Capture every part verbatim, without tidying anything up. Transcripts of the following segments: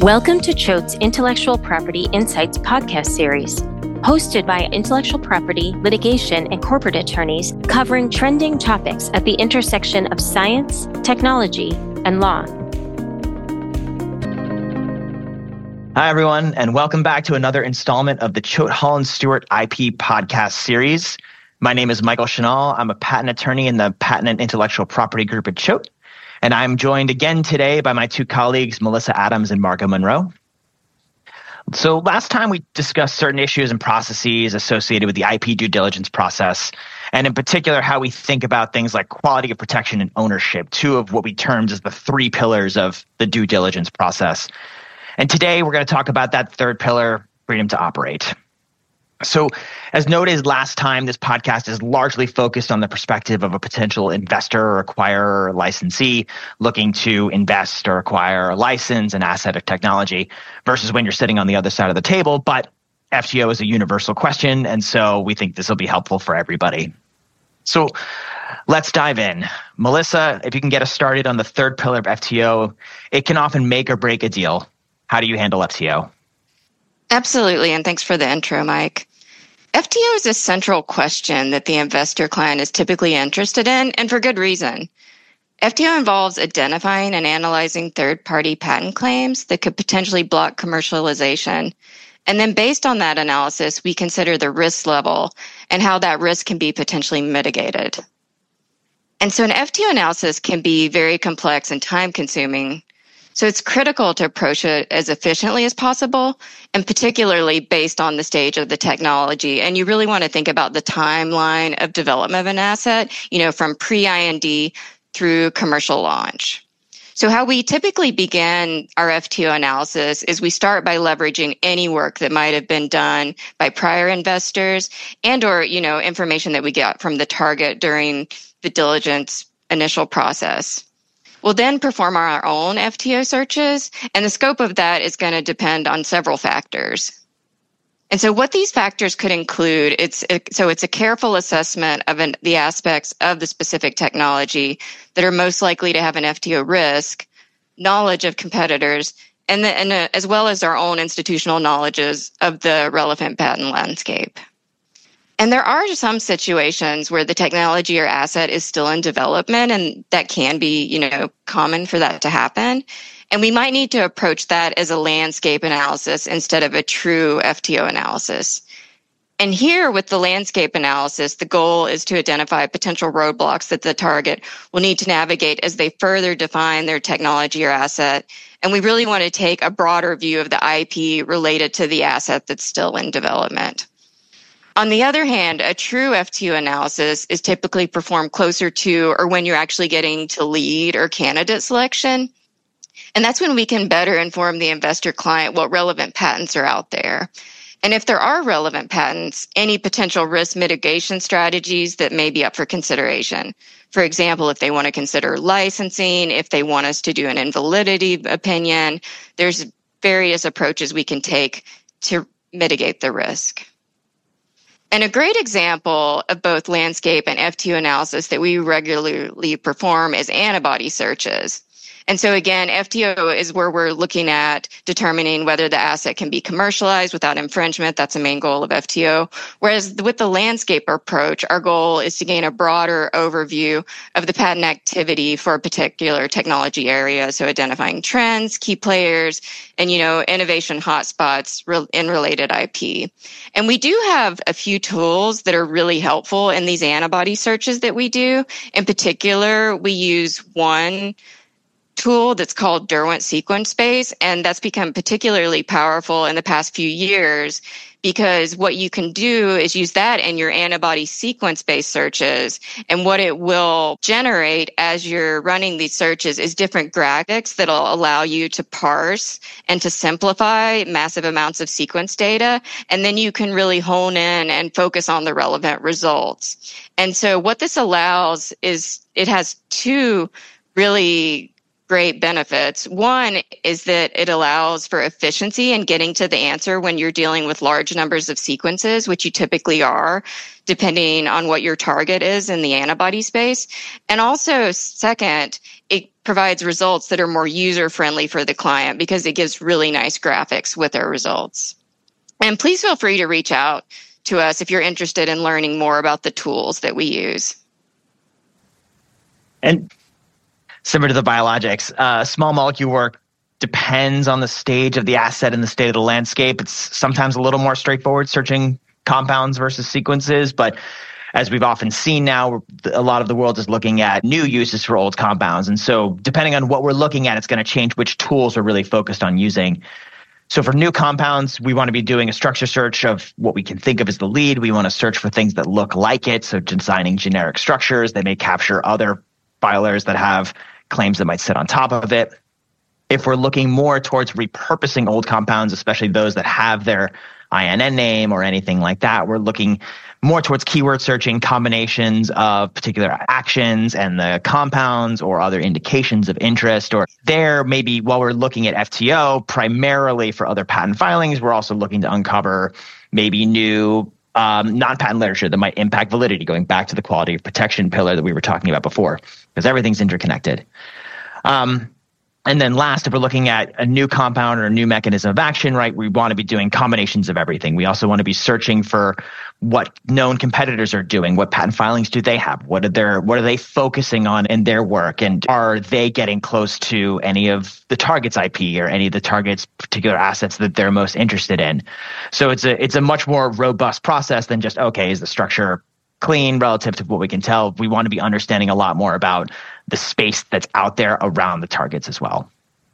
Welcome to Choate's Intellectual Property Insights podcast series, hosted by intellectual property, litigation, and corporate attorneys covering trending topics at the intersection of science, technology, and law. Hi, everyone, and welcome back to another installment of the Choate Holland Stewart I P podcast series. My name is Michael Chenal. I'm a patent attorney in the Patent and Intellectual Property Group at Choate. And I'm joined again today by my two colleagues, Melissa Adams and Margo Monroe. So last time we discussed certain issues and processes associated with the I P due diligence process, and in particular, how we think about things like quality of protection and ownership, two of what we termed as the three pillars of the due diligence process. And today we're going to talk about that third pillar, freedom to operate. So as noted last time, this podcast is largely focused on the perspective of a potential investor or acquirer or licensee looking to invest or acquire a license, an asset, or technology, versus when you're sitting on the other side of the table. But F T O is a universal question, and so we think this will be helpful for everybody. So let's dive in. Melissa, if you can get us started on the third pillar of F T O, it can often make or break a deal. How do you handle F T O? Absolutely, and thanks for the intro, Mike. F T O is a central question that the investor client is typically interested in, and for good reason. F T O involves identifying and analyzing third-party patent claims that could potentially block commercialization. And then based on that analysis, we consider the risk level and how that risk can be potentially mitigated. And so an F T O analysis can be very complex and time-consuming. So it's critical to approach it as efficiently as possible, and particularly based on the stage of the technology. And you really want to think about the timeline of development of an asset, you know, from pre-I N D through commercial launch. So how we typically begin our F T O analysis is we start by leveraging any work that might have been done by prior investors and or, you know, information that we get from the target during the diligence initial process. We'll then perform our own F T O searches, and the scope of that is going to depend on several factors. And so what these factors could include, it's so it's a careful assessment of an, the aspects of the specific technology that are most likely to have an F T O risk, knowledge of competitors, and, the, and uh, as well as our own institutional knowledges of the relevant patent landscape. And there are some situations where the technology or asset is still in development, and that can be, you know, common for that to happen. And we might need to approach that as a landscape analysis instead of a true F T O analysis. And here with the landscape analysis, the goal is to identify potential roadblocks that the target will need to navigate as they further define their technology or asset. And we really want to take a broader view of the I P related to the asset that's still in development. On the other hand, a true F T O analysis is typically performed closer to or when you're actually getting to lead or candidate selection. And that's when we can better inform the investor client what relevant patents are out there. And if there are relevant patents, any potential risk mitigation strategies that may be up for consideration. For example, if they want to consider licensing, if they want us to do an invalidity opinion, there's various approaches we can take to mitigate the risk. And a great example of both landscape and F T O analysis that we regularly perform is antibody searches. And so again, F T O is where we're looking at determining whether the asset can be commercialized without infringement. That's the main goal of F T O. Whereas with the landscape approach, our goal is to gain a broader overview of the patent activity for a particular technology area. So identifying trends, key players, and, you know, innovation hotspots in related I P. And we do have a few tools that are really helpful in these antibody searches that we do. In particular, we use one tool that's called Derwent Sequence Space, and that's become particularly powerful in the past few years because what you can do is use that in your antibody sequence-based searches, and what it will generate as you're running these searches is different graphics that'll allow you to parse and to simplify massive amounts of sequence data, and then you can really hone in and focus on the relevant results. And so what this allows is it has two really great benefits. One is that it allows for efficiency in getting to the answer when you're dealing with large numbers of sequences, which you typically are, depending on what your target is in the antibody space. And also, second, it provides results that are more user-friendly for the client because it gives really nice graphics with their results. And please feel free to reach out to us if you're interested in learning more about the tools that we use. And similar to the biologics, uh, small molecule work depends on the stage of the asset and the state of the landscape. It's sometimes a little more straightforward searching compounds versus sequences, but as we've often seen now, a lot of the world is looking at new uses for old compounds. And so depending on what we're looking at, it's going to change which tools we're really focused on using. So for new compounds, we want to be doing a structure search of what we can think of as the lead. We want to search for things that look like it, so designing generic structures that may capture other filers that have claims that might sit on top of it. If we're looking more towards repurposing old compounds, especially those that have their I N N name or anything like that, we're looking more towards keyword searching combinations of particular actions and the compounds or other indications of interest. Or there, maybe while we're looking at F T O primarily for other patent filings, we're also looking to uncover maybe new um, non-patent literature that might impact validity, going back to the quality of protection pillar that we were talking about before, because everything's interconnected. Um, And then last, if we're looking at a new compound or a new mechanism of action, right, we want to be doing combinations of everything. We also want to be searching for what known competitors are doing. What patent filings do they have? What are their, what are they focusing on in their work? And are they getting close to any of the target's I P or any of the target's particular assets that they're most interested in? So it's a, it's a much more robust process than just, okay, is the structure clean relative to what we can tell? We want to be understanding a lot more about the space that's out there around the targets as well.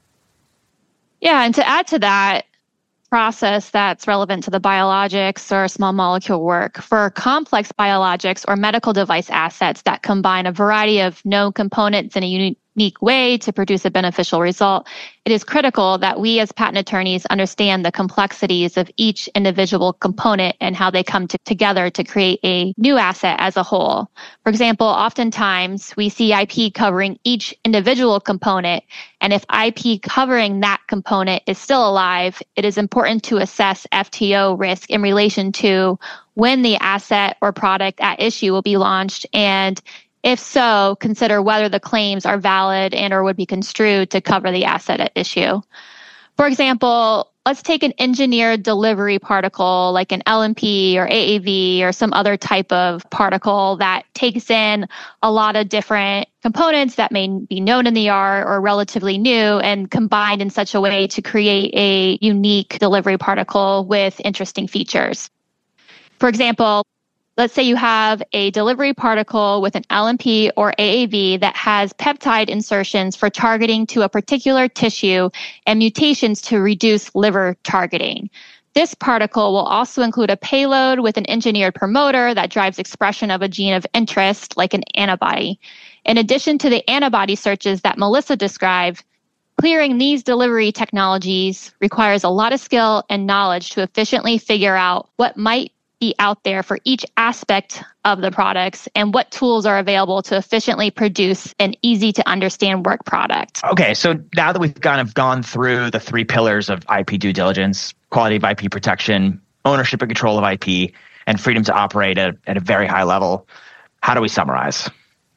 Yeah, and to add to that process that's relevant to the biologics or small molecule work, for complex biologics or medical device assets that combine a variety of known components in a unique way to produce a beneficial result, it is critical that we as patent attorneys understand the complexities of each individual component and how they come to, together to create a new asset as a whole. For example, oftentimes we see I P covering each individual component, and if I P covering that component is still alive, it is important to assess F T O risk in relation to when the asset or product at issue will be launched, and if so, consider whether the claims are valid and or would be construed to cover the asset at issue. For example, let's take an engineered delivery particle like an L N P or A A V or some other type of particle that takes in a lot of different components that may be known in the art or relatively new and combined in such a way to create a unique delivery particle with interesting features. For example, let's say you have a delivery particle with an L N P or A A V that has peptide insertions for targeting to a particular tissue and mutations to reduce liver targeting. This particle will also include a payload with an engineered promoter that drives expression of a gene of interest, like an antibody. In addition to the antibody searches that Melissa described, clearing these delivery technologies requires a lot of skill and knowledge to efficiently figure out what might be out there for each aspect of the products and what tools are available to efficiently produce an easy to understand work product. Okay, so now that we've kind of gone through the three pillars of I P due diligence, quality of I P protection, ownership and control of I P, and freedom to operate at, at a very high level, how do we summarize?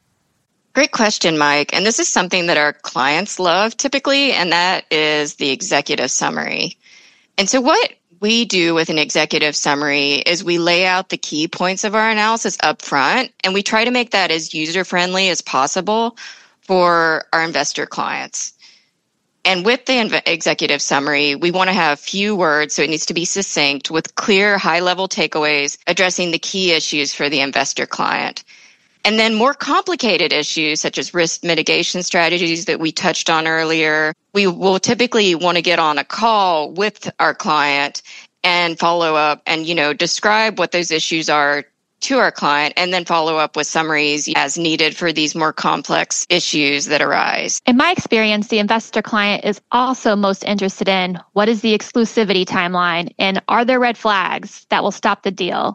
Great question, Mike. And this is something that our clients love typically, and that is the executive summary. And so what we do with an executive summary is we lay out the key points of our analysis up front, and we try to make that as user-friendly as possible for our investor clients. And with the inv- executive summary, we want to have few words, so it needs to be succinct with clear high-level takeaways addressing the key issues for the investor client. And then more complicated issues such as risk mitigation strategies that we touched on earlier, we will typically want to get on a call with our client and follow up and, you know, describe what those issues are to our client and then follow up with summaries as needed for these more complex issues that arise. In my experience, the investor client is also most interested in what is the exclusivity timeline and are there red flags that will stop the deal?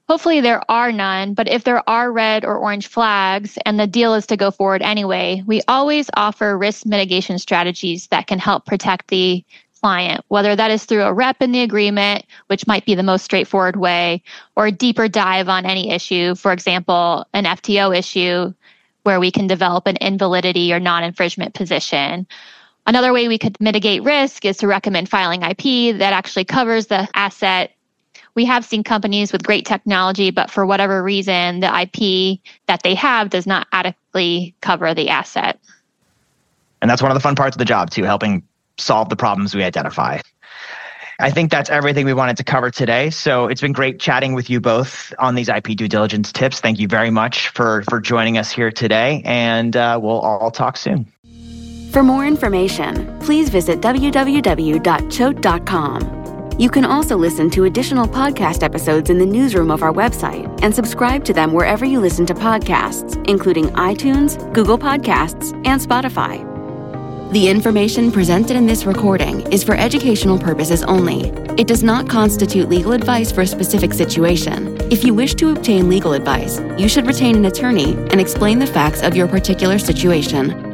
Hopefully there are none, but if there are red or orange flags and the deal is to go forward anyway, we always offer risk mitigation strategies that can help protect the client, whether that is through a rep in the agreement, which might be the most straightforward way, or a deeper dive on any issue, for example, an F T O issue where we can develop an invalidity or non-infringement position. Another way we could mitigate risk is to recommend filing I P that actually covers the asset. We have seen companies with great technology, but for whatever reason, the I P that they have does not adequately cover the asset. And that's one of the fun parts of the job too, helping solve the problems we identify. I think that's everything we wanted to cover today. So it's been great chatting with you both on these I P due diligence tips. Thank you very much for, for joining us here today, and uh, we'll all talk soon. For more information, please visit w w w dot choate dot com. You can also listen to additional podcast episodes in the newsroom of our website and subscribe to them wherever you listen to podcasts, including iTunes, Google Podcasts, and Spotify. The information presented in this recording is for educational purposes only. It does not constitute legal advice for a specific situation. If you wish to obtain legal advice, you should retain an attorney and explain the facts of your particular situation.